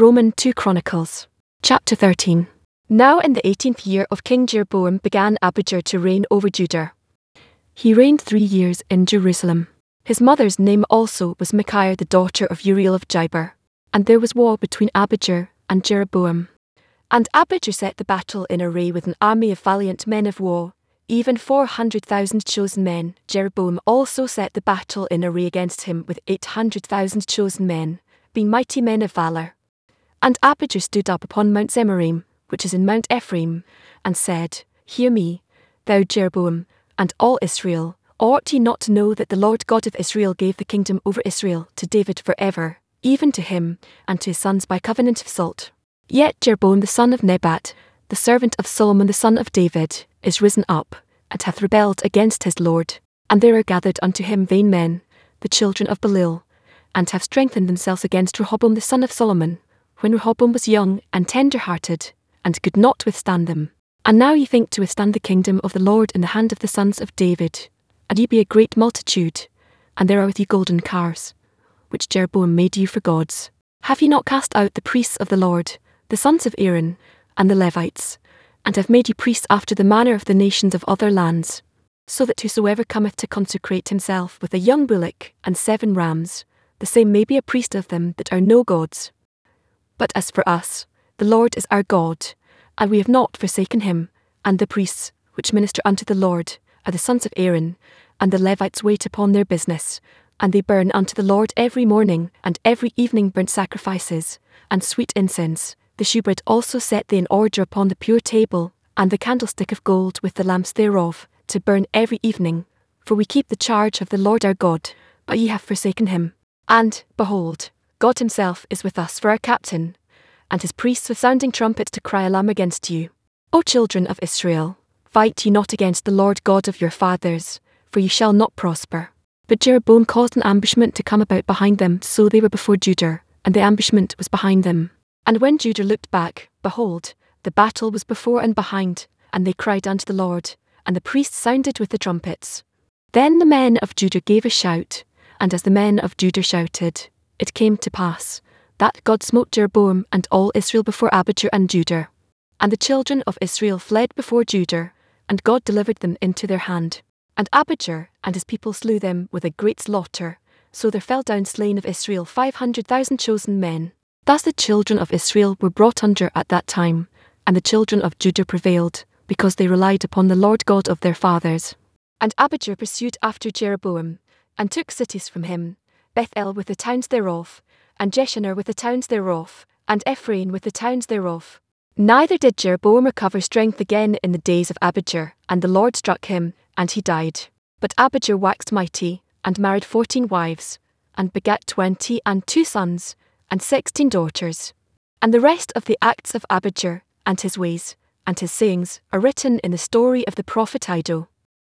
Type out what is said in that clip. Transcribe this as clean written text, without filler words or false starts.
Romans 2 Chronicles. Chapter 13. Now in the 18th year of King Jeroboam began Abijah to reign over Judah. He reigned 3 years in Jerusalem. His mother's name also was Micaiah the daughter of Uriel of Jibber. And there was war between Abijah and Jeroboam. And Abijah set the battle in array with an army of valiant men of war, even 400,000 chosen men. Jeroboam also set the battle in array against him with 800,000 chosen men, being mighty men of valor. And Abijah stood up upon Mount Zemaraim, which is in Mount Ephraim, and said, Hear me, thou Jeroboam, and all Israel. Ought ye not to know that the Lord God of Israel gave the kingdom over Israel to David forever, even to him, and to his sons by covenant of salt? Yet Jeroboam the son of Nebat, the servant of Solomon the son of David, is risen up, and hath rebelled against his Lord. And there are gathered unto him vain men, the children of Belial, and have strengthened themselves against Rehoboam the son of Solomon, when Rehoboam was young and tender-hearted, and could not withstand them. And now ye think to withstand the kingdom of the Lord in the hand of the sons of David, and ye be a great multitude, and there are with you golden cars, which Jeroboam made you for gods. Have ye not cast out the priests of the Lord, the sons of Aaron, and the Levites, and have made you priests after the manner of the nations of other lands, so that whosoever cometh to consecrate himself with a young bullock and 7 rams, the same may be a priest of them that are no gods? But as for us, the Lord is our God, and we have not forsaken him, and the priests, which minister unto the Lord, are the sons of Aaron, and the Levites wait upon their business, and they burn unto the Lord every morning and every evening burnt sacrifices, and sweet incense. The shewbread also set they in order upon the pure table, and the candlestick of gold with the lamps thereof, to burn every evening. For we keep the charge of the Lord our God, but ye have forsaken him. And, behold, God himself is with us for our captain, and his priests with sounding trumpets to cry alarm against you. O children of Israel, fight ye not against the Lord God of your fathers, for ye shall not prosper. But Jeroboam caused an ambushment to come about behind them, so they were before Judah, and the ambushment was behind them. And when Judah looked back, behold, the battle was before and behind, and they cried unto the Lord, and the priests sounded with the trumpets. Then the men of Judah gave a shout, and as the men of Judah shouted, it came to pass, that God smote Jeroboam and all Israel before Abijah and Judah. And the children of Israel fled before Judah, and God delivered them into their hand. And Abijah and his people slew them with a great slaughter, so there fell down slain of Israel 500,000 chosen men. Thus the children of Israel were brought under at that time, and the children of Judah prevailed, because they relied upon the Lord God of their fathers. And Abijah pursued after Jeroboam, and took cities from him, Bethel with the towns thereof, and Jeshanah with the towns thereof, and Ephraim with the towns thereof. Neither did Jeroboam recover strength again in the days of Abijah, and the Lord struck him, and he died. But Abijah waxed mighty, and married 14 wives, and begat 22 sons, and 16 daughters. And the rest of the acts of Abijah, and his ways, and his sayings, are written in the story of the prophet Iddo.